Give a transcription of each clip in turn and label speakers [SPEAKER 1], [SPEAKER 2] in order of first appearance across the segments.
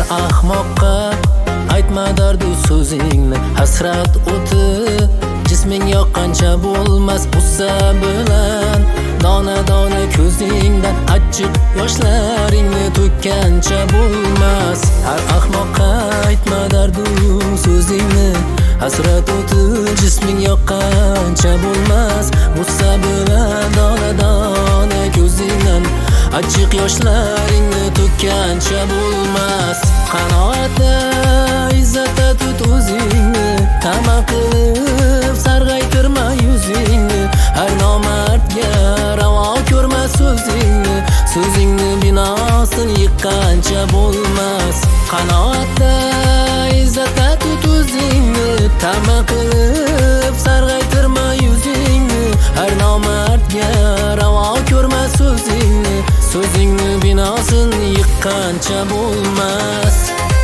[SPEAKER 1] ahmoqqa aytma dardu so'zingni. Hasrat o'ti jisming yoqqancha bo'lmas g'ussa bilan. Dona dona ko'zingdan achchiq yoshlaringni to'kkancha bo'lmas. Har ahmoqqa aytma dardu so'zingni. Hasrat o'ti jisming yoqqancha bo'lmas g'ussa bilan. Dona dona ko'zingdan achchiq yoshlaringni to'kkancha bo'lmas. Qanoatda izzatda tut o'zingni. Tama qilib sarg'aytirma yuzingni. Har nomardga ravo ko'rma so'zingni. So'zingni binosin yiqqancha bo'lmas. Qanoatda izzatda tut o'zingni. Tama qilib sarg'aytirma yuzingni. Har nomardga ravo ko'rma so'zingni. So'zingni binosin yiqqancha bo'lmas.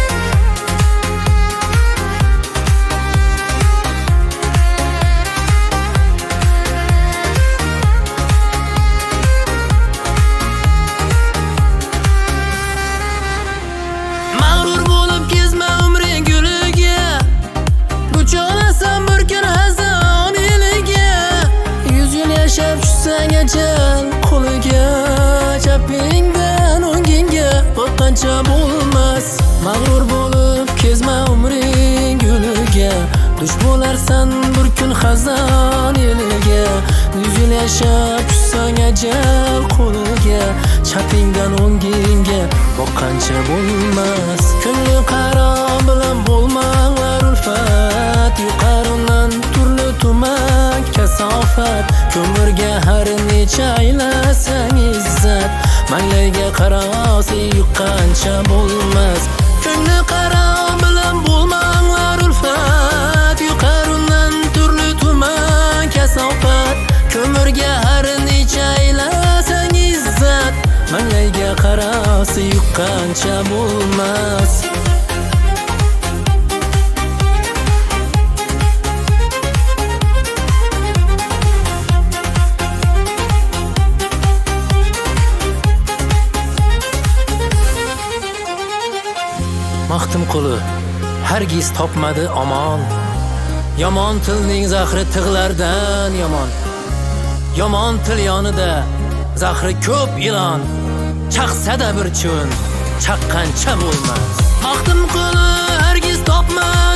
[SPEAKER 1] Mag'rur bo'lib kezma umring guliga. Buchonasan bir kun hazon eliga. 100 yil yashab tushsang ajal qo'liga. Chapingdan o'ngingga boqqancha bo'lmas. Mag'rur bo'lib kezma umring guliga. Dush bo'larsan bir kun xazon eliga. 100 yil yashab tushsang ajal qo'liga. Chapingdan o'ngingga boqqancha bo'lmas. Ko'ngli qaro bilan bo'lmanglar ulfat. Yuqoridan turli tuman kasofat. Ko'mirga har necha aylasang izzat. Manglayga qarasi yuqqancha bo'lmas. Ko'ngli qaro bilan bo'lmanglar ulfat. Yuqoridan turli tuman kasofat. Ko'mirga har necha aylasang izzat. Manglayga qarasi yuqqancha bo'lmas. Maxtum quli hargiz topmadi omon. Yomon tilning zahri tig'lardan yomon. Yomon til yonida zahri ko'p ilon. Chaqsada bir chun chaqqancha bo'lmas. Maxtum quli hargiz topmadi